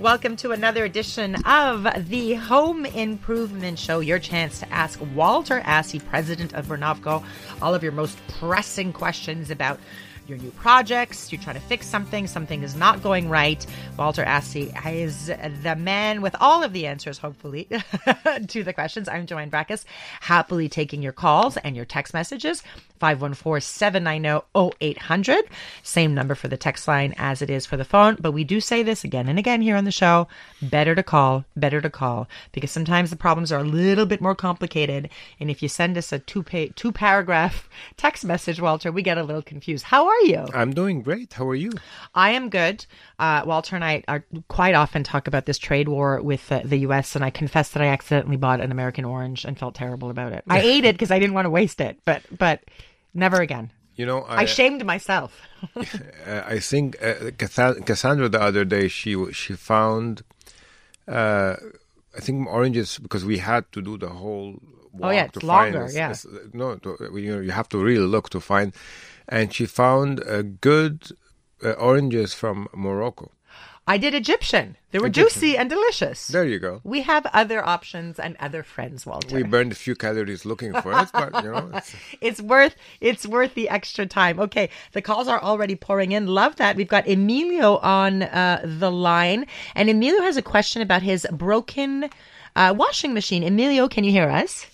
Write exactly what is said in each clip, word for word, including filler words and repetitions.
Welcome to another edition of the Home Improvement Show. Your chance to ask Walter Assey, president of Vernovco, all of your most pressing questions about your new projects. You're trying to fix something, something is not going right. Walter Assey is the man with all of the answers, hopefully, to the questions. I'm Joanne Backus, happily taking your calls and your text messages. five one four, seven nine zero, zero eight hundred. Same number for the text line as it is for the phone. But we do say this again and again here on the show. Better to call, better to call. Because sometimes the problems are a little bit more complicated. And if you send us a two pa- two paragraph text message, Walter, we get a little confused. How are you? I'm doing great. How are you? I am good. Uh, Walter and I are quite often talk about this trade war with uh, the U S. And I confess that I accidentally bought an American orange and felt terrible about it. I ate it because I didn't want to waste it. But, but... Never again. You know, I, I shamed myself. I think uh, Cassandra the other day, she she found, uh, I think oranges, because we had to do the whole walk oh yeah, it's to longer. find. It's, yeah, it's, no, to, you know, you have to really look to find, and she found uh, good uh, oranges from Morocco. I did Egyptian. They were Egyptian. Juicy and delicious. There you go. We have other options and other friends, Walter. We burned a few calories looking for it, but you know, it's, it's worth it's worth the extra time. Okay, the calls are already pouring in. Love that. We've got Emilio on uh, the line, and Emilio has a question about his broken uh, washing machine. Emilio, can you hear us?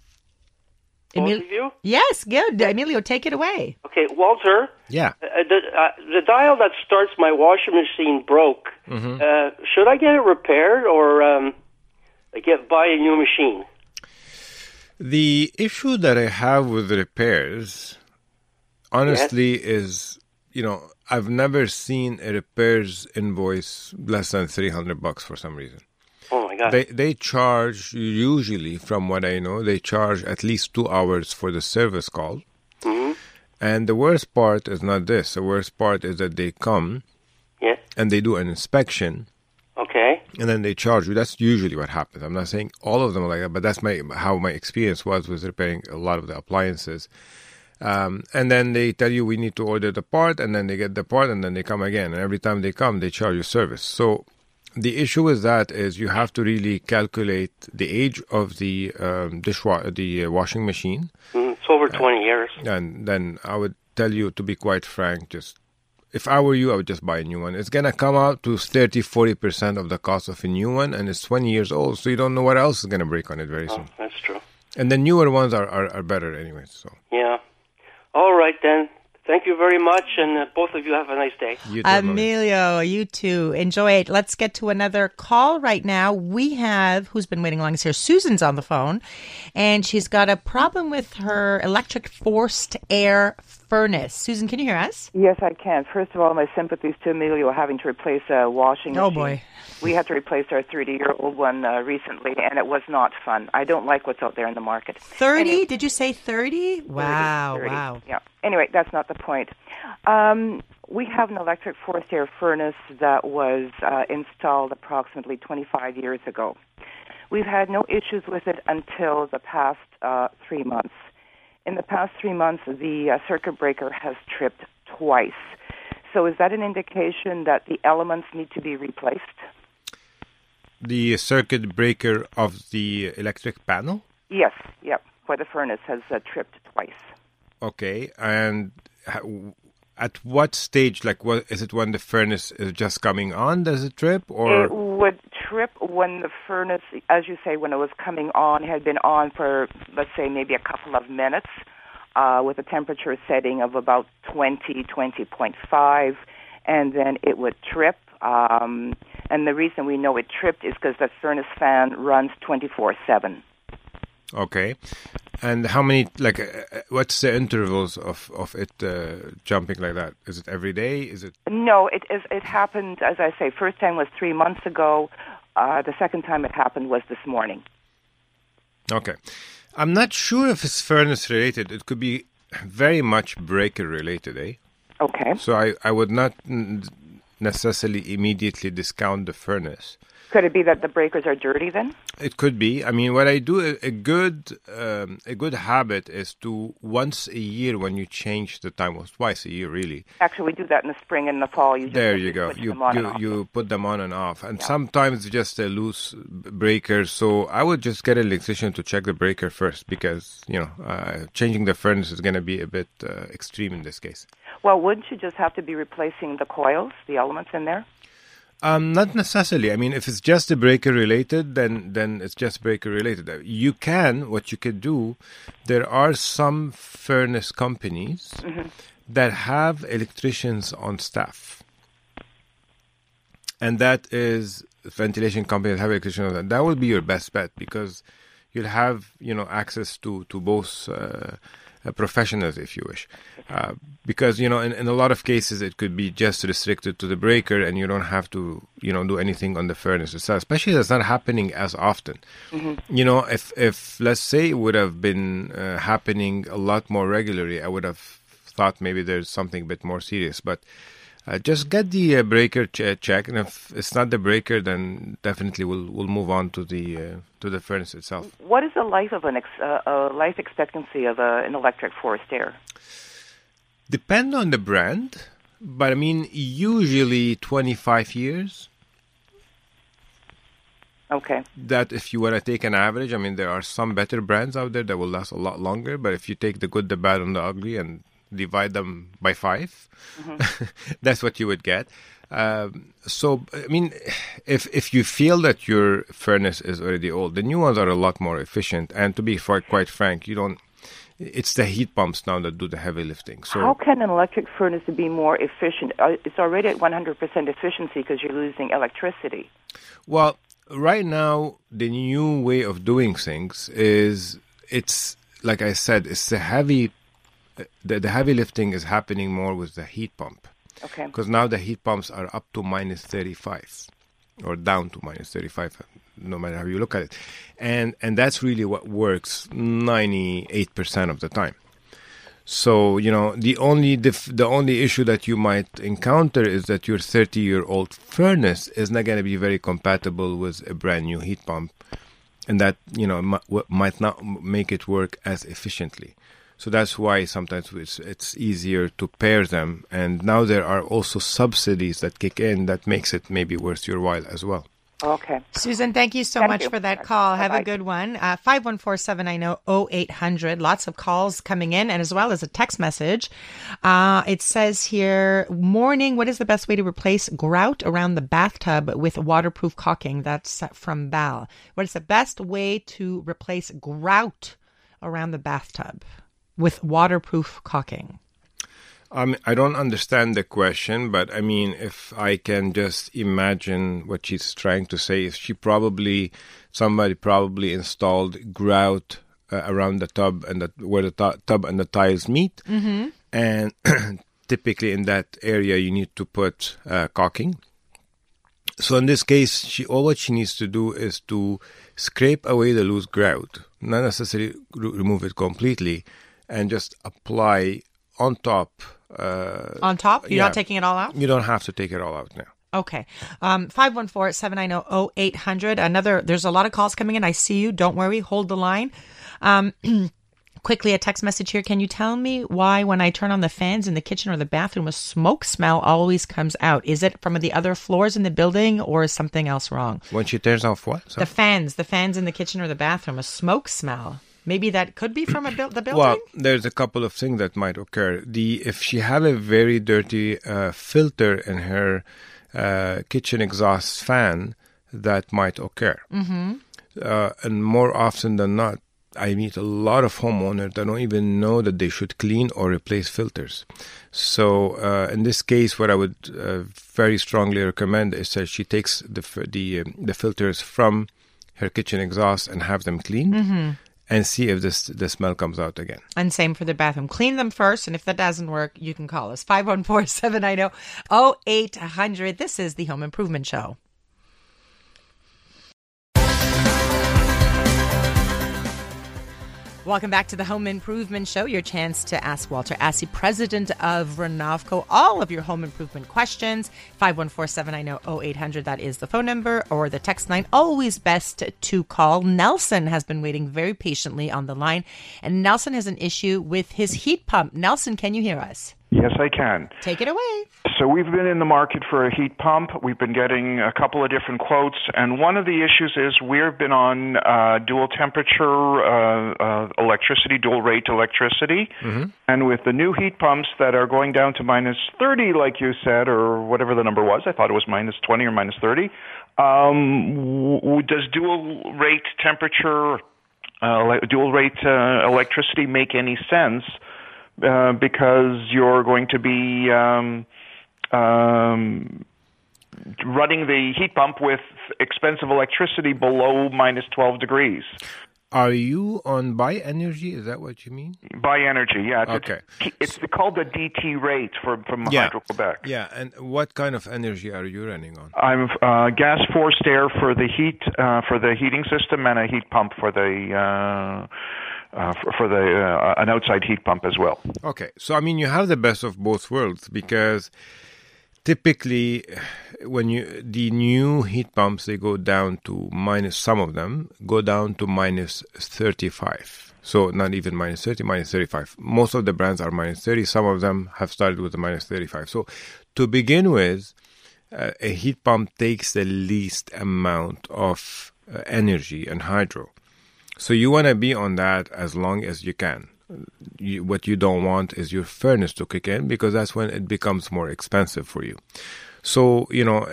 Both Emil- of you? Yes, good. Emilio, take it away. Okay, Walter. yeah. Uh, the, uh, the dial that starts my washing machine broke. Mm-hmm. Uh, should I get it repaired or um, get buy a new machine? The issue that I have with the repairs, honestly, yes. is, you know, I've never seen a repairs invoice less than three hundred bucks for some reason. Oh, my God. They they charge, usually, from what I know, they charge at least two hours for the service call. Mm-hmm. And the worst part is not this. The worst part is that they come yeah. and they do an inspection. Okay. And then they charge you. That's usually what happens. I'm not saying all of them are like that, but that's my how my experience was with repairing a lot of the appliances. Um, and then they tell you we need to order the part, and then they get the part, and then they come again. And every time they come, they charge you service. So the issue with that is you have to really calculate the age of the um, dishwa- the uh, washing machine. Mm, it's over twenty uh, years. And then I would tell you, to be quite frank, just if I were you, I would just buy a new one. It's going to come out to thirty, forty percent of the cost of a new one, and it's twenty years old, so you don't know what else is going to break on it very oh, soon. That's true. And the newer ones are, are, are better anyway. So yeah. All right, then. Thank you very much, and uh, both of you have a nice day. You too, Emilio, you too. Enjoy it. Let's get to another call right now. We have, who's been waiting long is here, Susan's on the phone, and she's got a problem with her electric forced air furnace. Susan, can you hear us? Yes, I can. First of all, my sympathies to Emilio having to replace a washing machine. Oh, boy. We had to replace our thirty-year-old one uh, recently, and it was not fun. I don't like what's out there in the market. thirty? Anyway, Did you say thirty? Wow, thirty, thirty. wow. Yeah. Anyway, that's not the point. Um, we have an electric forced air furnace that was uh, installed approximately twenty-five years ago. We've had no issues with it until the past uh, three months. In the past three months, the uh, circuit breaker has tripped twice. So is that an indication that the elements need to be replaced? The circuit breaker of the electric panel? Yes, yep, for the furnace has uh, tripped twice. Okay, and at what stage, like, what is it when the furnace is just coming on, does it trip? Or it would trip when the furnace, as you say, when it was coming on, had been on for, let's say, maybe a couple of minutes, uh, with a temperature setting of about twenty, twenty point five, and then it would trip. Um, and the reason we know it tripped is because the furnace fan runs twenty-four seven. Okay. And how many, like, uh, what's the intervals of, of it uh, jumping like that? Is it every day? Is it? No, it is. It happened, as I say, first time was three months ago. Uh, the second time it happened was this morning. Okay. I'm not sure if it's furnace related. It could be very much breaker related, eh? Okay. So I, I would not necessarily immediately discount the furnace. Could it be that the breakers are dirty then? It could be. I mean, what I do, a, a good um, a good habit is to once a year when you change the time, well, twice a year really. Actually, we do that in the spring and the fall. You just there have you to go. switch You them on and you, off. you put them on and off, and Yeah. sometimes just a loose breaker. So I would just get an electrician to check the breaker first, because you know uh, changing the furnace is going to be a bit uh, extreme in this case. Well, wouldn't you just have to be replacing the coils, the elements in there? Um, not necessarily. I mean, if it's just a breaker related, then then it's just breaker related. You can, what you could do, there are some furnace companies Mm-hmm. that have electricians on staff. And that is ventilation companies that have electricians on staff. That will be your best bet, because you'll have, you know, access to, to both uh, uh, professionals, if you wish. Uh, because, you know, in, in a lot of cases, it could be just restricted to the breaker, and you don't have to, you know, do anything on the furnace itself, especially that's not happening as often. Mm-hmm. You know, if, if, let's say, it would have been uh, happening a lot more regularly, I would have thought maybe there's something a bit more serious. But uh, just get the uh, breaker ch- check, and if it's not the breaker, then definitely we'll we'll move on to the uh, to the furnace itself. What is the life of an ex- uh, uh, life expectancy of a, an electric forced air? Depend on the brand, but I mean usually twenty-five years. Okay. That if you want to take an average, I mean there are some better brands out there that will last a lot longer. But if you take the good, the bad, and the ugly, and divide them by five, mm-hmm. that's what you would get. Um, so, I mean, if if you feel that your furnace is already old, the new ones are a lot more efficient. And to be quite, quite frank, you don't. It's the heat pumps now that do the heavy lifting. So, how can an electric furnace be more efficient? Uh, It's already at one hundred percent efficiency because you're losing electricity. Well, right now, the new way of doing things is, it's, like I said, it's the heavy, the, the heavy lifting is happening more with the heat pump. Okay. Because now the heat pumps are up to minus thirty-five, or down to minus thirty-five, no matter how you look at it. And and that's really what works ninety-eight percent of the time. So, you know, the only dif- the only issue that you might encounter is that your thirty-year-old furnace is not going to be very compatible with a brand new heat pump. And that, you know, m- might not make it work as efficiently. So that's why sometimes it's, it's easier to pair them. And now there are also subsidies that kick in that makes it maybe worth your while as well. Okay. Susan, thank you so Thank much you. for that call. Have Bye-bye. a good one. Uh, five one four, seven nine zero, zero eight hundred. Lots of calls coming in, and as well as a text message. Uh, it says here, morning, what is the best way to replace grout around the bathtub with waterproof caulking? That's from Val. What is the best way to replace grout around the bathtub with waterproof caulking? Um, I don't understand the question, but I mean, if I can just imagine what she's trying to say, is she probably, somebody probably installed grout uh, around the tub and the, where the t- tub and the tiles meet. Mm-hmm. And typically in that area, you need to put uh, caulking. So in this case, she all what she needs to do is to scrape away the loose grout, not necessarily re- remove it completely, and just apply on top. Uh, On top? You're yeah. not taking it all out? You don't have to take it all out now. Okay. Um, five one four, seven nine zero, zero eight hundred. Another, there's a lot of calls coming in. I see you. Don't worry. Hold the line. Um, quickly, a text message here. Can you tell me why when I turn on the fans in the kitchen or the bathroom, a smoke smell always comes out? Is it from the other floors in the building, or is something else wrong? When she turns off what? The fans, the fans in the kitchen or the bathroom, a smoke smell. Maybe that could be from a bu- the building? Well, there's a couple of things that might occur. The if she have a very dirty uh, filter in her uh, kitchen exhaust fan, that might occur. Mm-hmm. Uh, and more often than not, I meet a lot of homeowners that don't even know that they should clean or replace filters. So uh, in this case, what I would uh, very strongly recommend is that she takes the f- the um, the filters from her kitchen exhaust and have them cleaned. Mm-hmm. And see if this the smell comes out again. And same for the bathroom. Clean them first, and if that doesn't work, you can call us. five one four, seven nine zero, zero eight hundred. This is the Home Improvement Show. Welcome back to the Home Improvement Show, your chance to ask Walter Assey, president of Renovco, all of your home improvement questions. five one four, seven nine zero, zero eight hundred, that is the phone number, or the text line. Always best to call. Nelson has been waiting very patiently on the line, and Nelson has an issue with his heat pump. Nelson, can you hear us? Yes, I can. Take it away. So we've been in the market for a heat pump. We've been getting a couple of different quotes, and one of the issues is we've been on uh, dual temperature uh, uh, electricity, dual rate electricity, mm-hmm. and with the new heat pumps that are going down to minus thirty, like you said, or whatever the number was, I thought it was minus twenty or minus thirty, um, w- does dual rate temperature, uh, dual rate uh, electricity make any sense? Uh, because you're going to be um, um, running the heat pump with expensive electricity below minus twelve degrees. Are you on Buy Energy? Is that what you mean? Buy Energy, yeah. It's, okay. It's, it's called the D T rate for, from yeah. Hydro-Quebec. Yeah, and what kind of energy are you running on? I'm uh, gas forced air for the heat, uh, for the heating system, and a heat pump for the... Uh, Uh, for, for the uh, an outside heat pump as well. Okay, so I mean you have the best of both worlds, because typically when you the new heat pumps, they go down to minus, some of them go down to minus thirty-five. So not even minus thirty, minus thirty-five. Most of the brands are minus thirty. Some of them have started with the minus thirty-five. So to begin with, uh, a heat pump takes the least amount of uh, energy and hydro. So you want to be on that as long as you can. You, what you don't want is your furnace to kick in, because that's when it becomes more expensive for you. So, you know,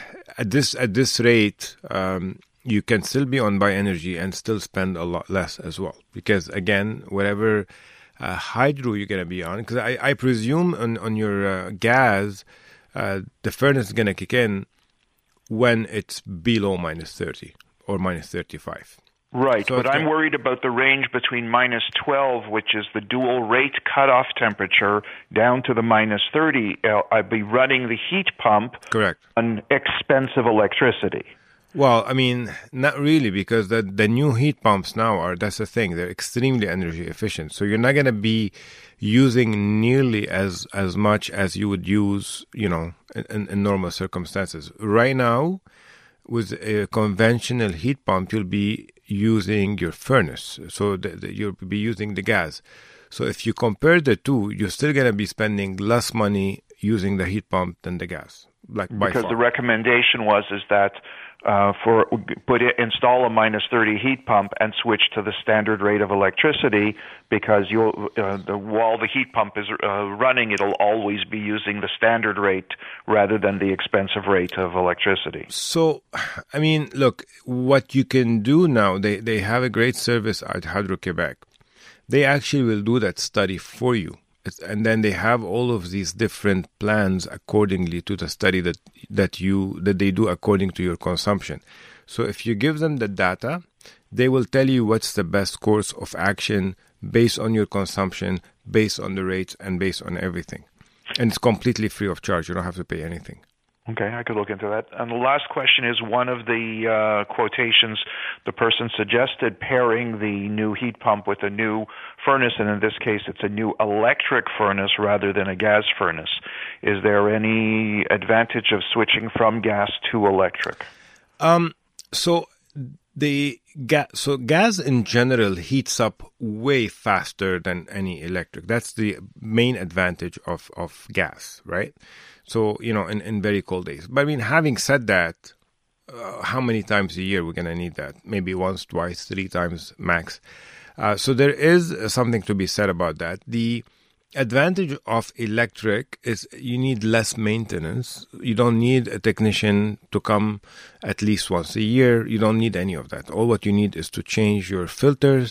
at this at this rate, um, you can still be on Buy Energy and still spend a lot less as well. Because, again, whatever uh, hydro you're going to be on, because I, I presume on, on your uh, gas, uh, the furnace is going to kick in when it's below minus thirty or minus thirty-five. Right, so but I'm worried about the range between minus twelve, which is the dual rate cutoff temperature, down to the minus thirty. I'd be running the heat pump Correct. on expensive electricity. Well, I mean, not really, because the the new heat pumps now are, that's the thing, they're extremely energy efficient. So you're not going to be using nearly as, as much as you would use, you know, in, in normal circumstances. Right now, with a conventional heat pump, you'll be using your furnace, so the, the, you'll be using the gas. So if you compare the two, you're still going to be spending less money using the heat pump than the gas. Like by because far. The recommendation was is that uh, for put it, install a minus thirty heat pump and switch to the standard rate of electricity, because you'll uh, the, while the heat pump is uh, running, it'll always be using the standard rate rather than the expensive rate of electricity. So, I mean, look, what you can do now, they, they have a great service at Hydro-Quebec. They actually will do that study for you. And then they have all of these different plans accordingly to the study that that you that they do according to your consumption. So if you give them the data, they will tell you what's the best course of action based on your consumption, based on the rates, and based on everything. And it's completely free of charge. You don't have to pay anything. Okay, I could look into that. And the last question is, one of the uh, quotations, the person suggested pairing the new heat pump with a new furnace, and in this case it's a new electric furnace rather than a gas furnace. Is there any advantage of switching from gas to electric? Um, so the ga- so gas in general heats up way faster than any electric. That's the main advantage of, of gas, right? So, you know, in, in very cold days. But I mean, having said that, uh, how many times a year we're going to need that? Maybe once, twice, three times max. Uh, so there is something to be said about that. The advantage of electric is you need less maintenance. You don't need a technician to come at least once a year. You don't need any of that. All what you need is to change your filters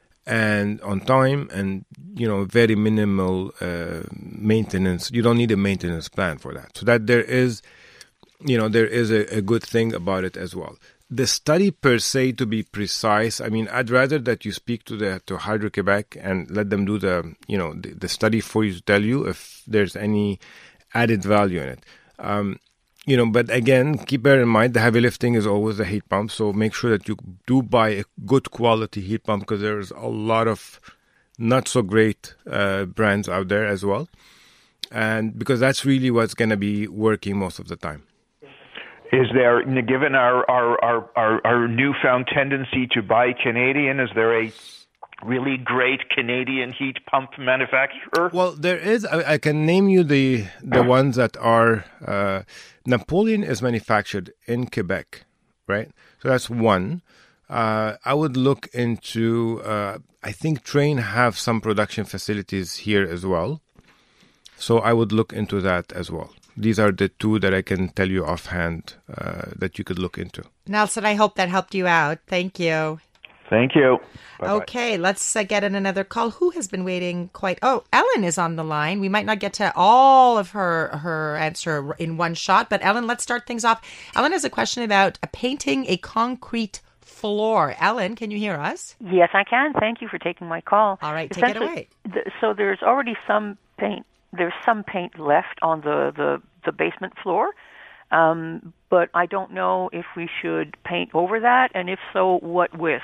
and on time, and you know, very minimal uh, maintenance. You don't need a maintenance plan for that. So that there is, you know, there is a, a good thing about it as well. The study per se, to be precise, I mean, I'd rather that you speak to the to Hydro-Quebec and let them do the, you know, the, the study for you to tell you if there's any added value in it. Um, you know, but again, keep bear in mind the heavy lifting is always the heat pump. So make sure that you do buy a good quality heat pump, because there's a lot of not so great uh, brands out there as well. And because that's really what's going to be working most of the time. Is there, given our, our, our, our, our newfound tendency to buy Canadian, is there a really great Canadian heat pump manufacturer? Well, there is. I, I can name you the the ones that are. Uh, Napoleon is manufactured in Quebec, right? So that's one. Uh, I would look into. Uh, I think Trane have some production facilities here as well. So I would look into that as well. These are the two that I can tell you offhand uh, that you could look into. Nelson, I hope that helped you out. Thank you. Thank you. Bye-bye. Okay, let's uh, get in another call. Who has been waiting quite... Oh, Ellen is on the line. We might not get to all of her, her answer in one shot, but Ellen, let's start things off. Ellen has a question about painting a concrete floor. Ellen, can you hear us? Yes, I can. Thank you for taking my call. All right, take it away. Th- so there's already some paint. There's some paint left on the, the, the basement floor, um, but I don't know if we should paint over that, and if so, what with?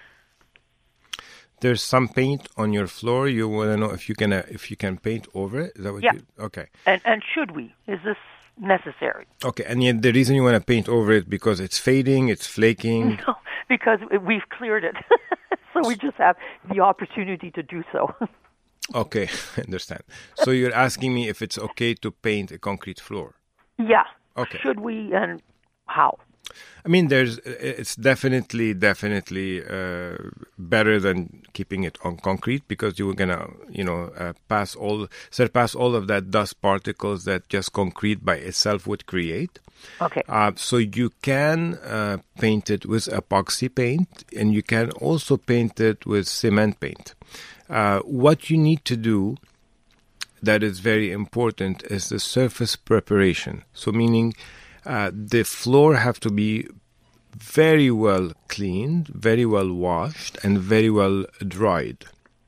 There's some paint on your floor. You want to know if you can uh, if you can paint over it. Is that what yeah. you? Okay. And and should we? Is this necessary? Okay. And yet the reason you want to paint over it because it's fading, it's flaking. No, because we've cleared it, so we just have the opportunity to do so. Okay, I understand. So you're asking me if it's okay to paint a concrete floor? Yeah. Okay. Should we, and how? I mean, there's. It's definitely, definitely uh, better than keeping it on concrete, because you're gonna, you know, uh, pass all, surpass all of that dust particles that just concrete by itself would create. Okay. Uh, so you can uh, paint it with epoxy paint, and you can also paint it with cement paint. Uh, what you need to do that is very important is the surface preparation. So meaning uh, the floor have to be very well cleaned, very well washed, and very well dried.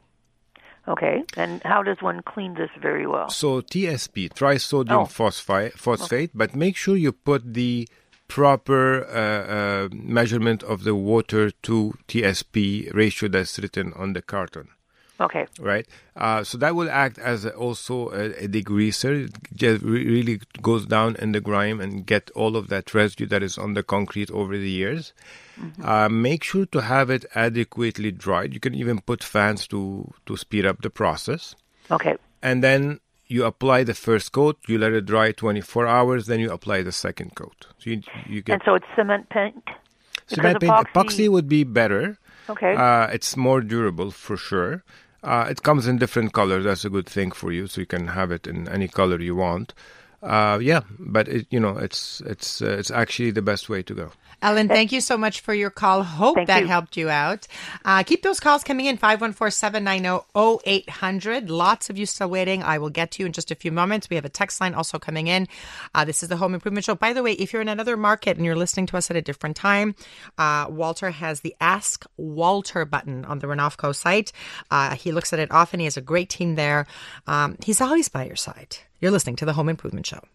Okay, and how does one clean this very well? So T S P, trisodium oh. phosphate, phosphate, but make sure you put the proper uh, uh, measurement of the water to T S P ratio that's written on the carton. Okay. Right. Uh, so that will act as a, also a, a degreaser. It just re- really goes down in the grime and get all of that residue that is on the concrete over the years. Mm-hmm. Uh, make sure to have it adequately dried. You can even put fans to, to speed up the process. Okay. And then you apply the first coat. You let it dry twenty-four hours. Then you apply the second coat. So you, you get and so it's cement paint? Cement paint. Epoxy... epoxy would be better. Okay. Uh, it's more durable for sure. Uh, it comes in different colors. That's a good thing for you, so you can have it in any color you want. Uh, yeah, but it, you know, it's it's uh, it's actually the best way to go. Ellen, thank you so much for your call. Hope thank that you. helped you out. Uh, keep those calls coming in, five one four, seven nine zero, zero eight hundred. Lots of you still waiting. I will get to you in just a few moments. We have a text line also coming in. Uh, this is the Home Improvement Show. By the way, if you're in another market and you're listening to us at a different time, uh, Walter has the Ask Walter button on the Renofco site. Uh, he looks at it often. He has a great team there. Um, he's always by your side. You're listening to the Home Improvement Show.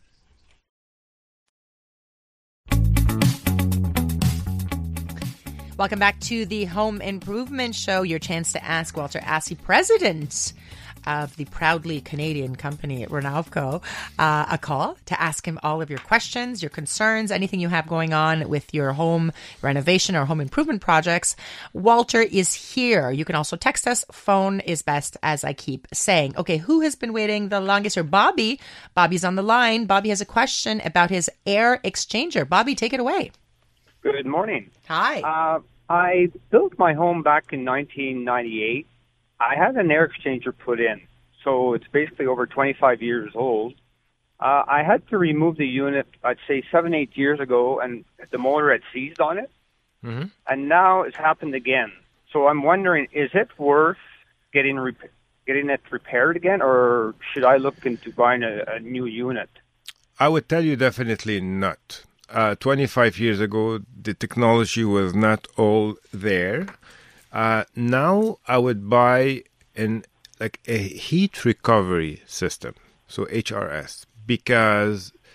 Welcome back to the Home Improvement Show, your chance to ask Walter Assey, president of the proudly Canadian company at Renofco, uh, a call to ask him all of your questions, your concerns, anything you have going on with your home renovation or home improvement projects. Walter is here. You can also text us. Phone is best, as I keep saying. Okay, who has been waiting the longest? Or Bobby. Bobby's on the line. Bobby has a question about his air exchanger. Bobby, take it away. Good morning. Hi. Uh, I built my home back in nineteen ninety-eight. I had an air exchanger put in, so it's basically over twenty-five years old. Uh, I had to remove the unit, I'd say seven, eight years ago, and the motor had seized on it. Mm-hmm. And now it's happened again. So I'm wondering, is it worth getting rep- getting it repaired again, or should I look into buying a, a new unit? I would tell you definitely not. Uh, twenty-five years ago, the technology was not all there. Uh, now I would buy an like a heat recovery system, so H R S, because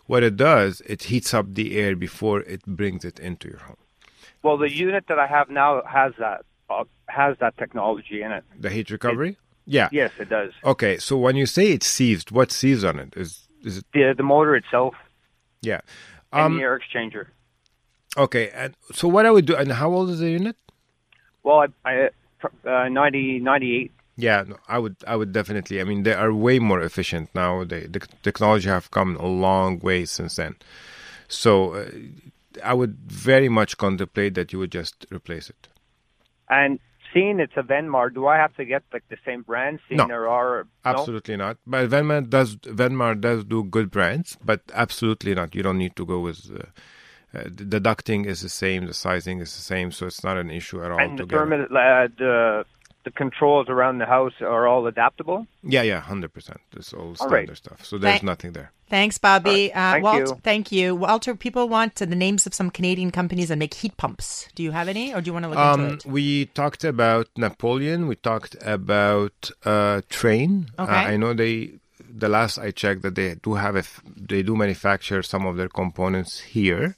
what it does, it heats up the air before it brings it into your home. Well, the unit that I have now has that uh, has that technology in it. The heat recovery? It, yeah. Yes, it does. Okay, so when you say it's sieved, what sieves on it? Is is it the the motor itself? Yeah. Um, Um, and the air exchanger. Okay, and so what I would do, and how old is the unit? Well, I, I uh, ninety, ninety-eight. Yeah, no, I would, I would definitely. I mean, they are way more efficient now. They, the technology have come a long way since then. So, uh, I would very much contemplate that you would just replace it. And seeing it's a Venmar, do I have to get like the same brand? Seeing No, there are no? Absolutely not. But Venmar does, Venmar does do good brands, but absolutely not. You don't need to go with. Uh, Uh, the ducting is the same, the sizing is the same, so it's not an issue at all. And the together. thermi- uh, the the controls around the house are all adaptable? Yeah, yeah, one hundred percent. It's all All standard right. stuff. So there's Thank- nothing there. Thanks, Bobby. All right. Thank uh, Walt, you. Thank you. Walter, people want uh, the names of some Canadian companies that make heat pumps. Do you have any, or do you want to look Um, into it? we talked about Napoleon. We talked about uh, Train. Okay. Uh, I know they. The last I checked, that they do have a. F- they do manufacture some of their components here.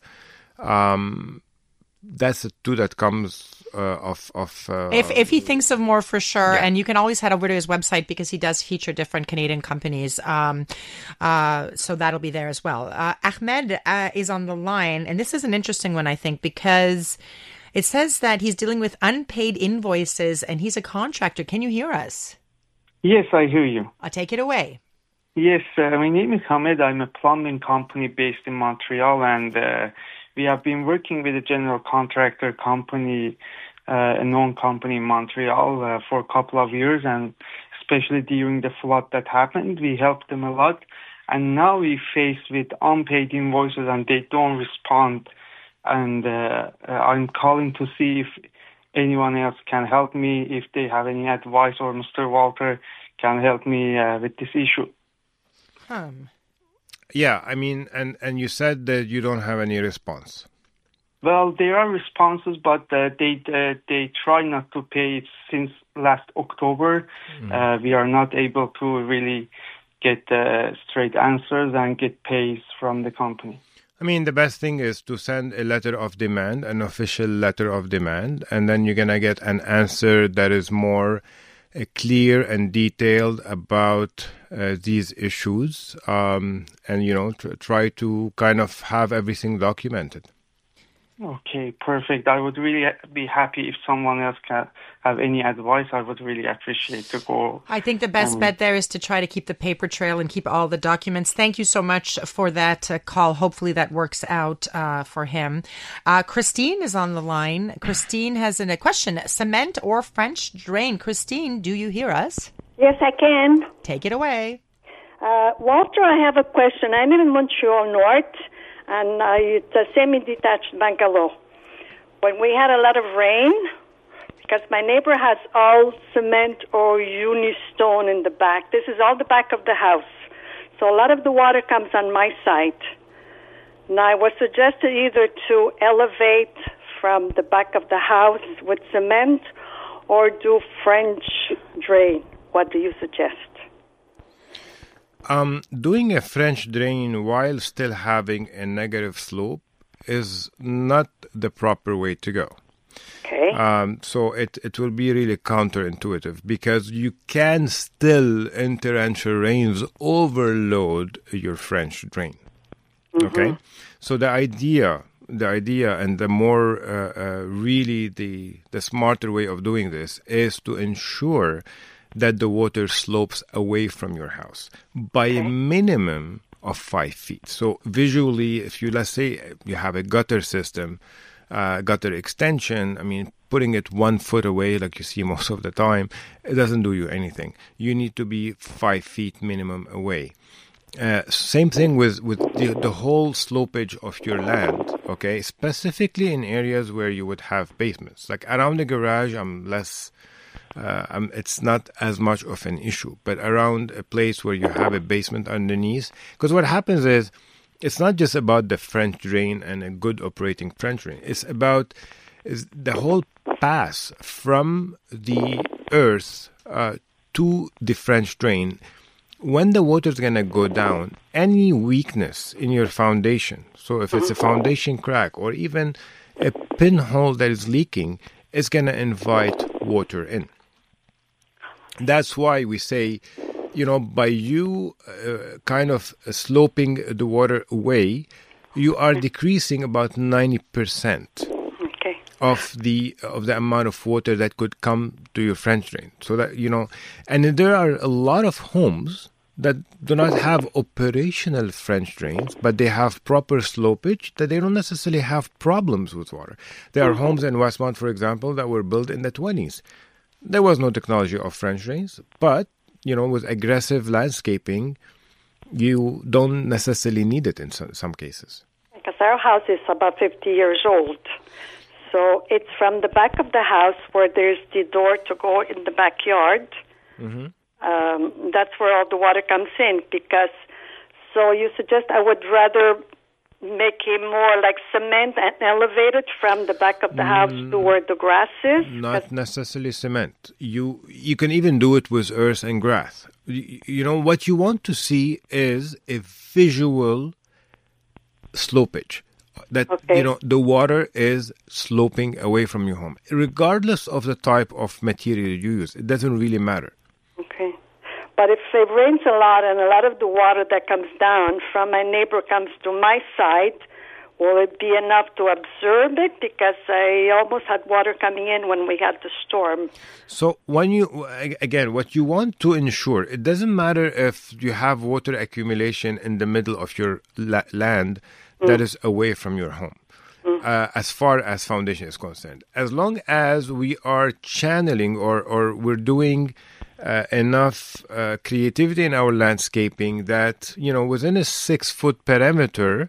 Um, that's the two that comes uh, of of. Uh, If if he thinks of more, for sure, Yeah. and you can always head over to his website because he does feature different Canadian companies. Um, uh, so that'll be there as well. Uh, Ahmed uh, is on the line, and this is an interesting one, I think, because it says that he's dealing with unpaid invoices, and he's a contractor. Can you hear us? Yes, I hear you. I'll take it away. Yes, uh, my name is Hamed. I'm a plumbing company based in Montreal, and uh, we have been working with a general contractor company, uh, a known company in Montreal, uh, for a couple of years, and especially during the flood that happened, we helped them a lot. And now we faced with unpaid invoices, and they don't respond. And uh, uh, I'm calling to see if anyone else can help me, if they have any advice, or Mister Walter can help me uh, with this issue. Um, Yeah, I mean, and, and you said that you don't have any response. Well, there are responses, but uh, they uh, they try not to pay it since last October. Mm. Uh, we are not able to really get uh, straight answers and get pays from the company. I mean, the best thing is to send a letter of demand, an official letter of demand, and then you're going to get an answer that is more uh, clear and detailed about uh, these issues, um, and, you know, tr- try to kind of have everything documented. Okay, perfect. I would really be happy if someone else can have any advice. I would really appreciate to go. I think the best um, bet there is to try to keep the paper trail and keep all the documents. Thank you so much for that uh, call. Hopefully that works out uh, for him. Uh, Christine is on the line. Christine has an, a question. Cement or French drain? Christine, do you hear us? Yes, I can. Take it away. Uh, Walter, I have a question. I live in Montreal North, and uh, it's a semi-detached bungalow. When we had a lot of rain, because my neighbor has all cement or unistone in the back. This is all the back of the house. So a lot of the water comes on my side. Now, I was suggested either to elevate from the back of the house with cement or do French drain. What do you suggest? Um, doing a French drain while still having a negative slope is not the proper way to go. Okay. Um, so it, it will be really counterintuitive because you can still, in torrential rains, overload your French drain. Mm-hmm. Okay? So the idea, the idea and the more uh, uh, really the, the smarter way of doing this is to ensure that the water slopes away from your house by okay. a minimum of five feet. So visually, if you, let's say you have a gutter system, uh, gutter extension, I mean, putting it one foot away like you see most of the time, it doesn't do you anything. You need to be five feet minimum away. Uh, same thing with, with the, the whole slopage of your land, okay? Specifically in areas where you would have basements. Like around the garage, I'm less... Uh, um, it's not as much of an issue, but around a place where you have a basement underneath, because what happens is it's not just about the French drain and a good operating French drain. It's about is the whole pass from the earth uh, to the French drain when the water is going to go down, any weakness in your foundation, so if it's a foundation crack or even a pinhole that is leaking, is going to invite water in. That's why we say, you know, by you uh, kind of sloping the water away, you are decreasing about ninety percent okay. of the of the amount of water that could come to your French drain. So that, you know, and there are a lot of homes that do not have operational French drains, but they have proper slopage that they don't necessarily have problems with water. There are homes in Westmount, for example, that were built in the twenties. There was no technology of French drains, but, you know, with aggressive landscaping, you don't necessarily need it in some, some cases. Because our house is about fifty years old. So it's from the back of the house where there's the door to go in the backyard. Mm-hmm. Um, that's where all the water comes in. Because, so you suggest I would rather make it more like cement and elevate it from the back of the house mm, to where the grass is? Not necessarily cement. You you can even do it with earth and grass. You, you know, what you want to see is a visual slopage. That, okay. you know, the water is sloping away from your home. Regardless of the type of material you use, it doesn't really matter. Okay. But if it rains a lot and a lot of the water that comes down from my neighbor comes to my side, will it be enough to absorb it? Because I almost had water coming in when we had the storm. So when you, again, what you want to ensure, it doesn't matter if you have water accumulation in the middle of your la- land mm. that is away from your home. Mm. Uh, as far as foundation is concerned, as long as we are channeling or, or we're doing uh, enough uh, creativity in our landscaping that, you know, within a six foot perimeter,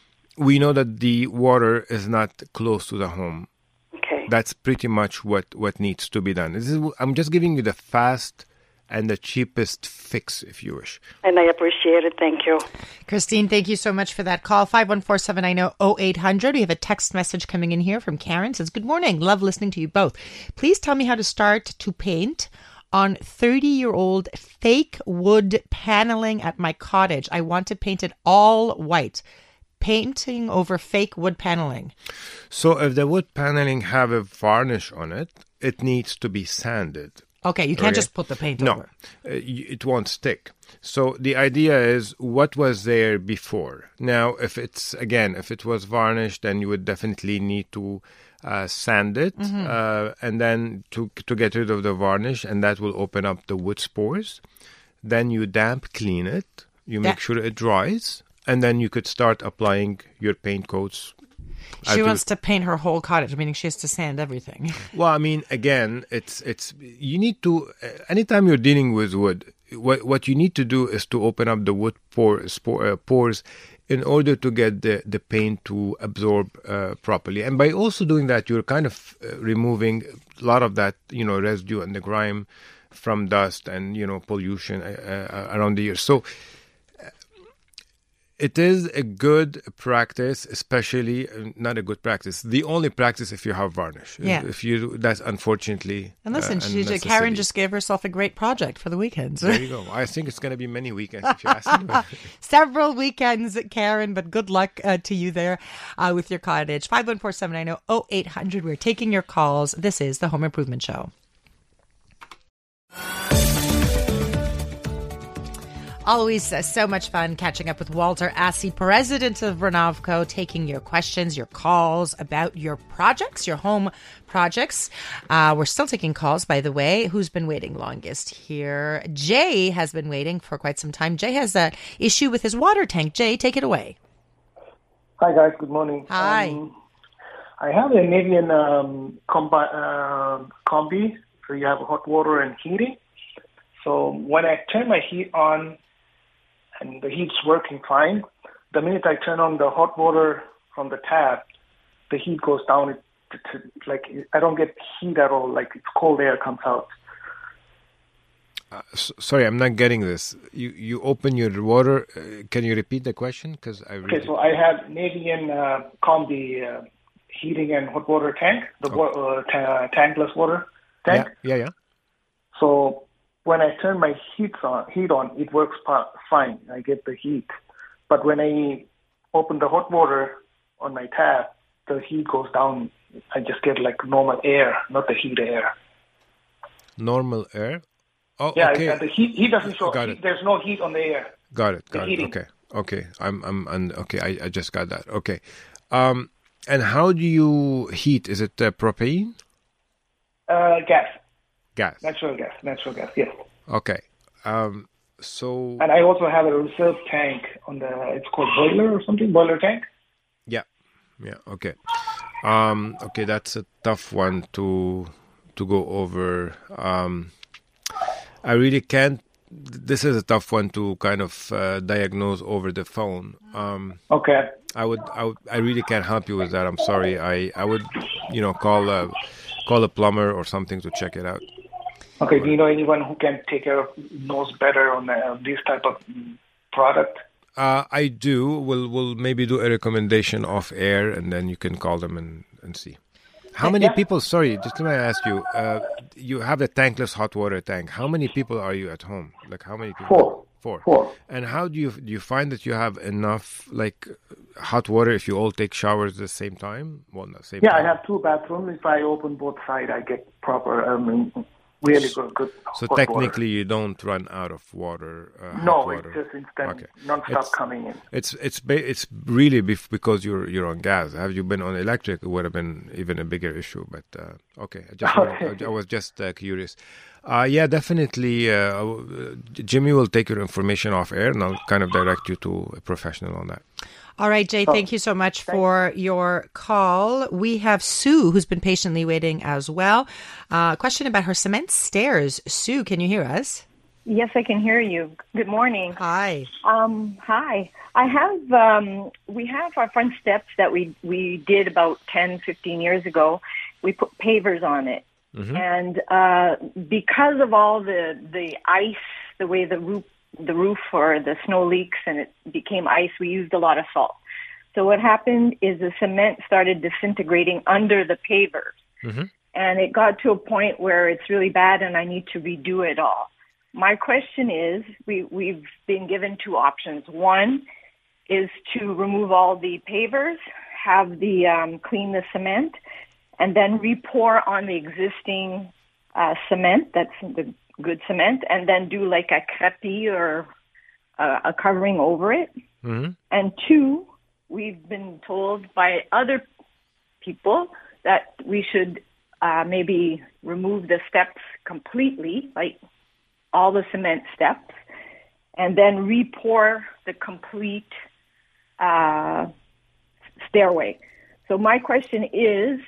we know that the water is not close to the home. Okay. That's pretty much what, what needs to be done. This is, I'm just giving you the fast and the cheapest fix, if you wish. And I appreciate it. Thank you. Christine, thank you so much for that call. five one four, seven nine zero, zero eight hundred. We have a text message coming in here from Karen. It says, good morning. Love listening to you both. Please tell me how to start to paint on thirty-year-old fake wood paneling at my cottage. I want to paint it all white. Painting over fake wood paneling. So if the wood paneling have a varnish on it, it needs to be sanded. Okay, you can't okay. just put the paint no, over. No, uh, it won't stick. So the idea is what was there before. Now, if it's, again, if it was varnished, then you would definitely need to uh, sand it mm-hmm. uh, and then to to get rid of the varnish, and that will open up the wood spores. Then you damp clean it. You make that- sure it dries. And then you could start applying your paint coats. She wants to paint her whole cottage, meaning she has to sand everything. Well, I mean, again, it's it's you need to. Anytime you're dealing with wood, what what you need to do is to open up the wood pore, spore, uh, pores in order to get the, the paint to absorb uh, properly. And by also doing that, you're kind of uh, removing a lot of that, you know, residue and the grime from dust and, you know, pollution uh, uh, around the years. So. It is a good practice, especially uh, not a good practice. The only practice if you have varnish. Yeah. If you, that's unfortunately. And listen, uh, she, Karen just gave herself a great project for the weekends. There you go. I think it's going to be many weekends if you ask me. Several weekends, Karen, but good luck uh, to you there uh, with your cottage. five one four, seven nine zero, zero eight hundred. We're taking your calls. This is the Home Improvement Show. Always uh, so much fun catching up with Walter Assey, president of Renovco, taking your questions, your calls about your projects, your home projects. Uh, we're still taking calls, by the way. Who's been waiting longest here? Jay has been waiting for quite some time. Jay has an issue with his water tank. Jay, take it away. Hi, guys. Good morning. Hi. Um, I have a Navian um, combi, uh, combi, so you have hot water and heating. So when I turn my heat on, and the heat's working fine, the minute I turn on the hot water from the tap, the heat goes down. It, it, it, like I don't get heat at all. Like it's cold air comes out. Uh, so, sorry, I'm not getting this. You you open your water. Uh, can you repeat the question? Because I really... Okay, so I have Navian uh, Combi uh, heating and hot water tank, the oh. uh, ta- tankless water tank. Yeah, yeah, yeah. So when I turn my heat on, heat on, it works pa- fine. I get the heat. But when I open the hot water on my tap, the heat goes down. I just get like normal air, not the heat air. Normal air? Oh, yeah, okay. The heat, heat doesn't show. Got Heat, it. there's no heat on the air. Got it. The Got heating. it. Okay. Okay. I'm. I'm. I'm okay. I, I. just got that. Okay. Um. And how do you heat? Is it uh, propane? Uh, gas. Gas. Natural gas. Natural gas. Yes. Okay. Um. So. And I also have a reserve tank on the. It's called boiler or something. Boiler tank. Yeah. Yeah. Okay. Um. Okay. That's a tough one to to go over. Um. I really can't. This is a tough one to kind of uh, diagnose over the phone. Um, okay. I would, I would, I really can't help you with that. I'm sorry. I, I would, you know, call a, call a plumber or something to check it out. Okay. Do you know anyone who can take care of, knows better on uh, this type of product? Uh, I do. We'll, we'll maybe do a recommendation off air, and then you can call them and, and see. How many yeah. people, sorry, just let me ask you, uh, you have the tankless hot water tank. How many people are you at home? Like how many people? Four. Four. Four. And how do you do you find that you have enough like hot water if you all take showers at the same time? Well, not same yeah, time. I have two bathrooms. If I open both sides, I get proper, I mean, really good, good So hot technically water. you don't run out of water. Uh, no, hot water. it's just instant, okay. non-stop it's, coming in. It's it's ba- it's really bef- because you're you're on gas. Have you been on electric? It would have been even a bigger issue. But uh, okay, I just wanted, I, I was just uh, curious. Uh, yeah, definitely. Uh, Jimmy will take your information off air, and I'll kind of direct you to a professional on that. All right, Jay, thank you so much for your call. We have Sue, who's been patiently waiting as well. Uh, question about her cement stairs. Sue, can you hear us? Yes, I can hear you. Good morning. Hi. Um, hi. I have, um, we have our front steps that we, we did about ten, fifteen years ago. We put pavers on it. Mm-hmm. And uh, because of all the, the ice, the way the roof the roof or the snow leaks and it became ice, we used a lot of salt. So what happened is the cement started disintegrating under the pavers. Mm-hmm. And it got to a point where it's really bad and I need to redo it all. My question is, we, we've been given two options. One is to remove all the pavers, have the um, clean the cement, and then re-pour on the existing uh, cement, that's the good cement, and then do like a crepi or uh, a covering over it. Mm-hmm. And two, we've been told by other people that we should uh, maybe remove the steps completely, like all the cement steps, and then re-pour the complete uh, stairway. So my question is,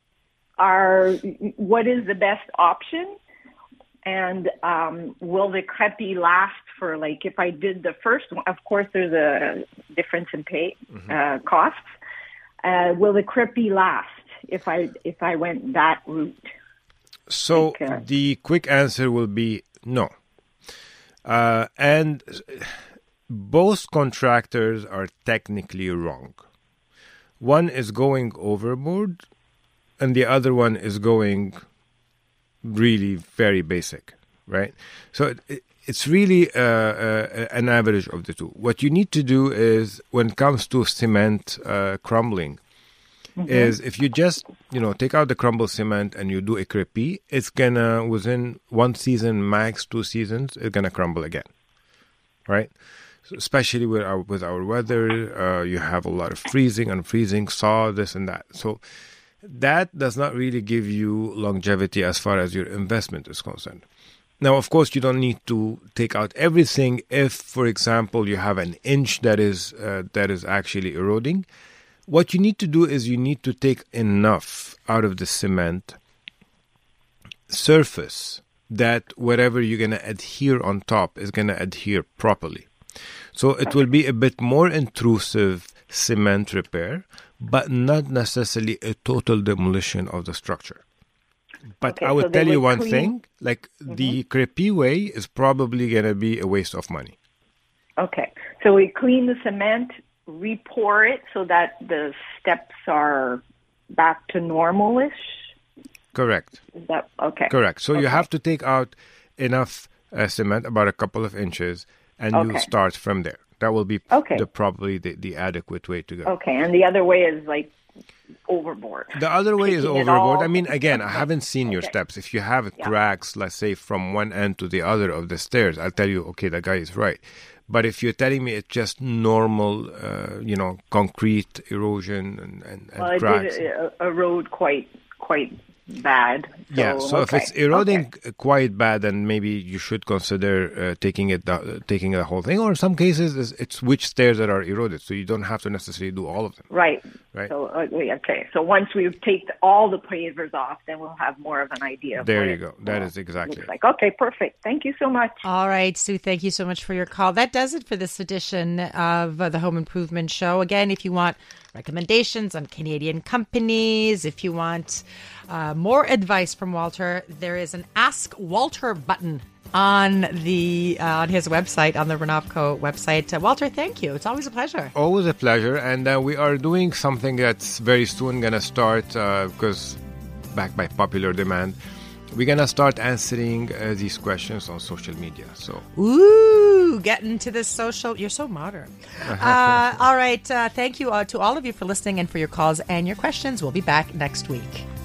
are what is the best option? And um, will the crepi last for, like, if I did the first one, of course there's a difference in pay, mm-hmm. uh, costs. Uh, will the crepi last if I if I went that route? So like, uh, the quick answer will be no. Uh, and both contractors are technically wrong. One is going overboard, and the other one is going really very basic, right? So it, it's really uh, uh, an average of the two. What you need to do is, when it comes to cement uh, crumbling, mm-hmm. is if you just, you know, take out the crumbled cement and you do a crepi, it's gonna, within one season, max two seasons, it's gonna crumble again, right? So especially with our, with our weather, uh, you have a lot of freezing, unfreezing, thaw, this and that. So that does not really give you longevity as far as your investment is concerned. Now, of course, you don't need to take out everything if, for example, you have an inch that is uh, that is actually eroding. What you need to do is you need to take enough out of the cement surface that whatever you're going to adhere on top is going to adhere properly. So it will be a bit more intrusive cement repair, but not necessarily a total demolition of the structure. But okay, I would so tell you would one clean... thing, like mm-hmm. the crepi way is probably going to be a waste of money. Okay, so we clean the cement, re-pour it so that the steps are back to normal-ish? Correct. Is that, okay. Correct. So okay. you have to take out enough uh, cement, about a couple of inches, and Okay. you start from there. That will be Okay. the, probably the, the adequate way to go. Okay, and the other way is like overboard. The other way is Taking it overboard. all- I mean, again, I haven't seen your Okay. steps. If you have Yeah. cracks, let's say from one end to the other of the stairs, I'll tell you, okay, the guy is right. But if you're telling me it's just normal, uh, you know, concrete erosion and, and, and Well, it cracks. did uh, erode quite quite bad. So, Yeah, so if okay. it's eroding quite bad, then maybe you should consider uh, taking it, the, taking the whole thing. Or in some cases, it's, it's which stairs that are eroded, so you don't have to necessarily do all of them. Right. Right. So uh, wait, okay. So once we take all the pavers off, then we'll have more of an idea. Of There what you it, go. That uh, is exactly looks it. like. Okay, perfect. Thank you so much. All right, Sue, thank you so much for your call. That does it for this edition of uh, the Home Improvement Show. Again, if you want recommendations on Canadian companies, if you want uh, more advice from Walter, there is an Ask Walter button on the uh, on his website, on the Renofco website. Uh, Walter, thank you. It's always a pleasure. Always a pleasure. And uh, we are doing something that's very soon going to start uh, because backed by popular demand. We're going to start answering uh, these questions on social media. So, Ooh, getting to the social. You're so modern. Uh, all right. Uh, thank you uh, to all of you for listening and for your calls and your questions. We'll be back next week.